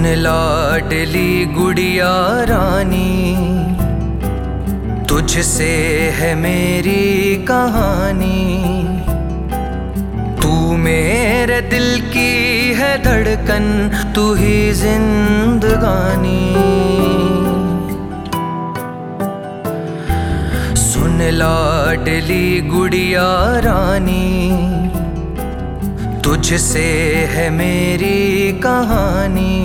लाडली गुड़िया रानी, तुझसे है मेरी कहानी। तू मेरे दिल की है धड़कन, तू ही जिंदगानी। सुन लाडली गुड़िया रानी, तुझसे है मेरी कहानी।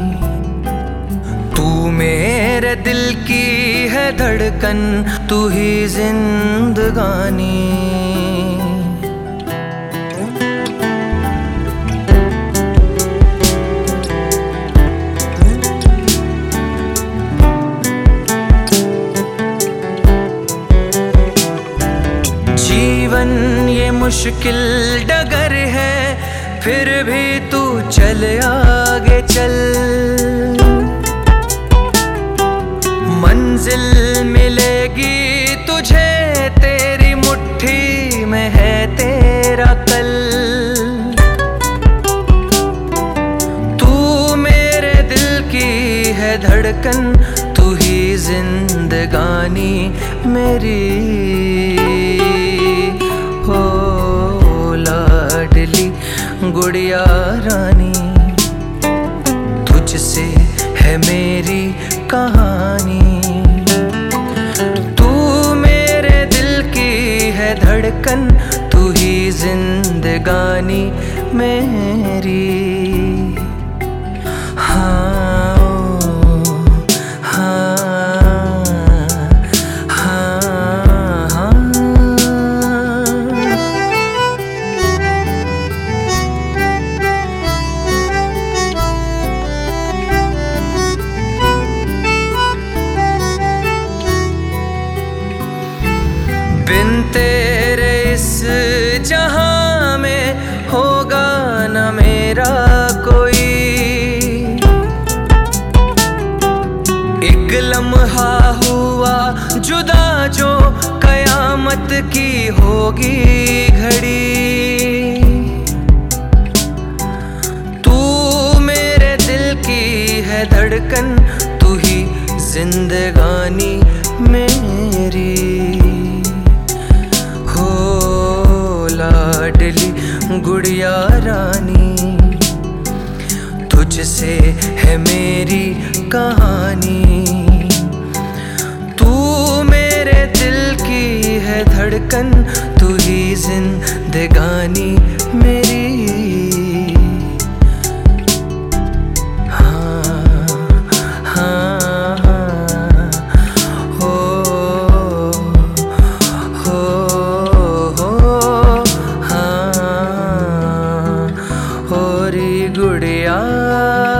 तू मेरे दिल की है धड़कन, तू ही जिंदगानी। जीवन ये मुश्किल डगर है, फिर भी तू चल आगे चल। मंजिल मिलेगी तुझे, तेरी मुट्ठी में है तेरा कल। तू मेरे दिल की है धड़कन, तू ही जिंदगानी मेरी। हो लाडली गुड़िया रानी, तुझसे है मेरी कहानी। तू मेरे दिल की है धड़कन, तू ही जिंदगानी मेरी। बिन तेरे इस जहां में होगा न मेरा कोई। एक लम्हा हुआ जुदा जो कयामत की होगी घड़ी। तू मेरे दिल की है धड़कन, तू ही जिंदगानी मेरी। लाडली गुड़िया रानी, तुझसे है मेरी कहानी। तू मेरे दिल की है धड़कन, तू ही जिंदगानी मेरी। गुड़िया